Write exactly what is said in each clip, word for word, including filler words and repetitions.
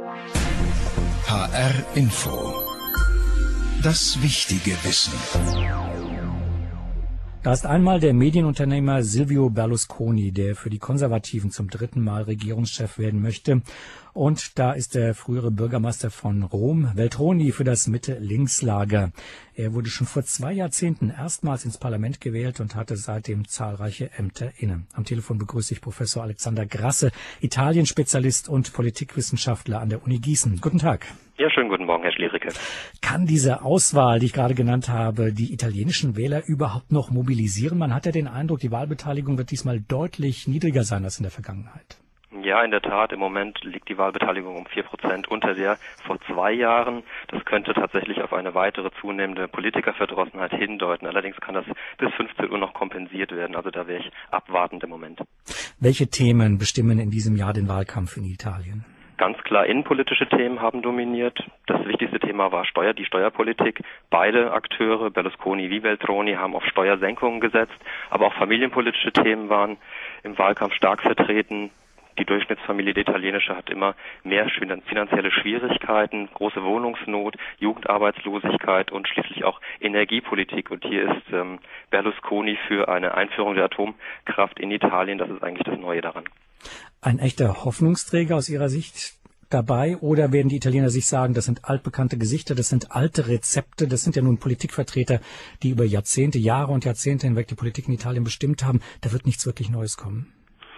H R Info. Das wichtige Wissen. Da ist einmal der Medienunternehmer Silvio Berlusconi, der für die Konservativen zum dritten Mal Regierungschef werden möchte. Und da ist der frühere Bürgermeister von Rom, Veltroni, für das Mitte-Links-Lager. Er wurde schon vor zwei Jahrzehnten erstmals ins Parlament gewählt und hatte seitdem zahlreiche Ämter inne. Am Telefon begrüße ich Professor Alexander Grasse, Italien-Spezialist und Politikwissenschaftler an der Uni Gießen. Guten Tag. Ja, schönen guten Morgen, Herr Schliericke. Kann diese Auswahl, die ich gerade genannt habe, die italienischen Wähler überhaupt noch mobilisieren? Man hat ja den Eindruck, die Wahlbeteiligung wird diesmal deutlich niedriger sein als in der Vergangenheit. Ja, in der Tat. Im Moment liegt die Wahlbeteiligung um vier Prozent unter der vor zwei Jahren. Das könnte tatsächlich auf eine weitere zunehmende Politikerverdrossenheit hindeuten. Allerdings kann das bis fünfzehn Uhr noch kompensiert werden. Also da wäre ich abwartend im Moment. Welche Themen bestimmen in diesem Jahr den Wahlkampf in Italien? Ganz klar innenpolitische Themen haben dominiert. Das wichtigste Thema war Steuer, die Steuerpolitik. Beide Akteure, Berlusconi wie Veltroni, haben auf Steuersenkungen gesetzt. Aber auch familienpolitische Themen waren im Wahlkampf stark vertreten. Die Durchschnittsfamilie, die italienische, hat immer mehr finanzielle Schwierigkeiten, große Wohnungsnot, Jugendarbeitslosigkeit und schließlich auch Energiepolitik. Und hier ist ähm, Berlusconi für eine Einführung der Atomkraft in Italien. Das ist eigentlich das Neue daran. Ein echter Hoffnungsträger aus Ihrer Sicht dabei? Oder werden die Italiener sich sagen, das sind altbekannte Gesichter, das sind alte Rezepte, das sind ja nun Politikvertreter, die über Jahrzehnte, Jahre und Jahrzehnte hinweg die Politik in Italien bestimmt haben. Da wird nichts wirklich Neues kommen.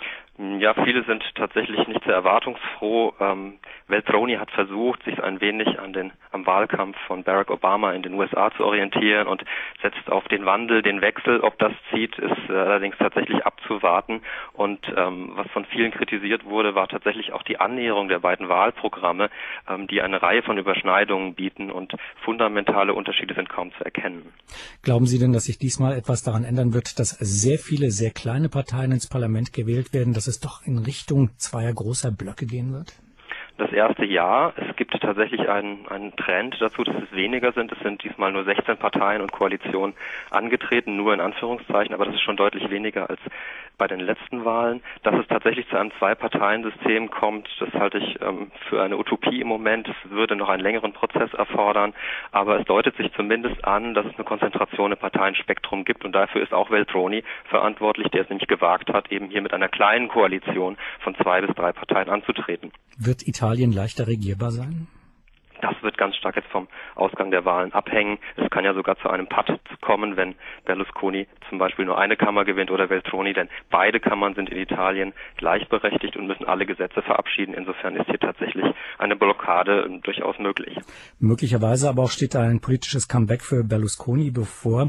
Ja, viele sind tatsächlich nicht sehr erwartungsfroh. Ähm, Veltroni hat versucht, sich ein wenig an den am Wahlkampf von Barack Obama in den U S A zu orientieren und setzt auf den Wandel, den Wechsel. Ob das zieht, ist äh, allerdings tatsächlich abzuwarten. Und ähm, was von vielen kritisiert wurde, war tatsächlich auch die Annäherung der beiden Wahlprogramme, ähm, die eine Reihe von Überschneidungen bieten und fundamentale Unterschiede sind kaum zu erkennen. Glauben Sie denn, dass sich diesmal etwas daran ändern wird, dass sehr viele, sehr kleine Parteien ins Parlament gewählt werden, dass es doch in Richtung zweier großer Blöcke gehen wird? Das erste Jahr. Es gibt tatsächlich einen, einen Trend dazu, dass es weniger sind. Es sind diesmal nur sechzehn Parteien und Koalitionen angetreten, nur in Anführungszeichen, aber das ist schon deutlich weniger als bei den letzten Wahlen. Dass es tatsächlich zu einem Zwei-Parteien-System kommt, das halte ich ähm, für eine Utopie im Moment. Es würde noch einen längeren Prozess erfordern, aber es deutet sich zumindest an, dass es eine Konzentration im Parteienspektrum gibt und dafür ist auch Veltroni verantwortlich, der es nämlich gewagt hat, eben hier mit einer kleinen Koalition von zwei bis drei Parteien anzutreten. Wird Italien leichter regierbar sein? Das wird ganz stark jetzt vom Ausgang der Wahlen abhängen. Es kann ja sogar zu einem Patt kommen, wenn Berlusconi zum Beispiel nur eine Kammer gewinnt oder Veltroni, denn beide Kammern sind in Italien gleichberechtigt und müssen alle Gesetze verabschieden. Insofern ist hier tatsächlich eine Blockade durchaus möglich. Möglicherweise aber auch steht ein politisches Comeback für Berlusconi bevor.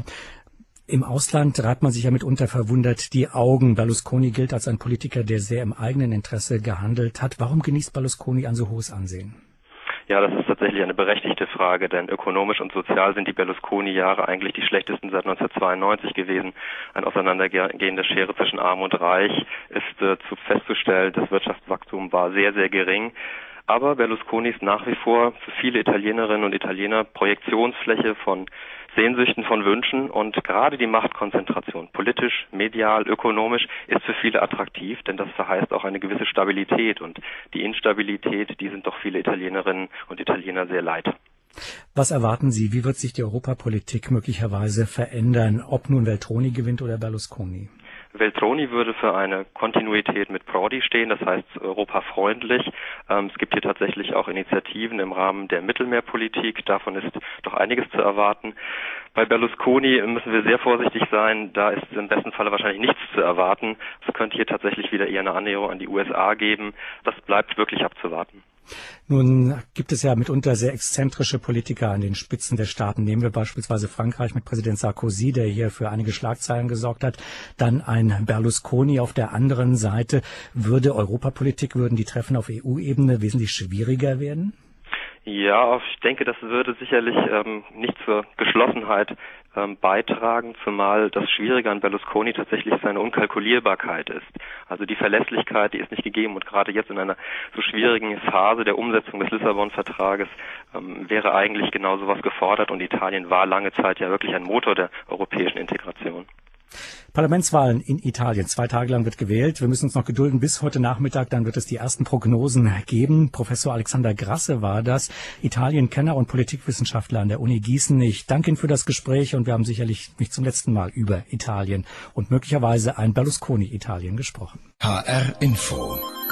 Im Ausland reibt man sich ja mitunter verwundert die Augen. Berlusconi gilt als ein Politiker, der sehr im eigenen Interesse gehandelt hat. Warum genießt Berlusconi ein so hohes Ansehen? Ja, das ist tatsächlich eine berechtigte Frage, denn ökonomisch und sozial sind die Berlusconi-Jahre eigentlich die schlechtesten seit neunzehnhundertzweiundneunzig gewesen. Ein Auseinandergehen der Schere zwischen Arm und Reich ist äh, zu festzustellen. Das Wirtschaftswachstum war sehr, sehr gering. Aber Berlusconi ist nach wie vor für viele Italienerinnen und Italiener Projektionsfläche von Sehnsüchten, von Wünschen und gerade die Machtkonzentration, politisch, medial, ökonomisch, ist für viele attraktiv, denn das verheißt auch eine gewisse Stabilität und die Instabilität, die sind doch viele Italienerinnen und Italiener sehr leid. Was erwarten Sie? Wie wird sich die Europapolitik möglicherweise verändern, ob nun Veltroni gewinnt oder Berlusconi? Veltroni würde für eine Kontinuität mit Prodi stehen, das heißt europafreundlich. Ähm, es gibt hier tatsächlich auch Initiativen im Rahmen der Mittelmeerpolitik, davon ist doch einiges zu erwarten. Bei Berlusconi müssen wir sehr vorsichtig sein, da ist im besten Falle wahrscheinlich nichts zu erwarten. Es könnte hier tatsächlich wieder eher eine Annäherung an die U S A geben, das bleibt wirklich abzuwarten. Nun gibt es ja mitunter sehr exzentrische Politiker an den Spitzen der Staaten. Nehmen wir beispielsweise Frankreich mit Präsident Sarkozy, der hier für einige Schlagzeilen gesorgt hat. Dann ein Berlusconi auf der anderen Seite. Würde Europapolitik, würden die Treffen auf E U-Ebene wesentlich schwieriger werden? Ja, ich denke, das würde sicherlich ähm, nicht zur Geschlossenheit ähm, beitragen, zumal das Schwierige an Berlusconi tatsächlich seine Unkalkulierbarkeit ist. Also die Verlässlichkeit, die ist nicht gegeben und gerade jetzt in einer so schwierigen Phase der Umsetzung des Lissabon-Vertrages ähm, wäre eigentlich genau sowas gefordert und Italien war lange Zeit ja wirklich ein Motor der europäischen Integration. Parlamentswahlen in Italien. Zwei Tage lang wird gewählt. Wir müssen uns noch gedulden bis heute Nachmittag. Dann wird es die ersten Prognosen geben. Professor Alexander Grasse war das, Italien-Kenner und Politikwissenschaftler an der Uni Gießen. Ich danke Ihnen für das Gespräch und wir haben sicherlich nicht zum letzten Mal über Italien und möglicherweise ein Berlusconi-Italien gesprochen. H R Info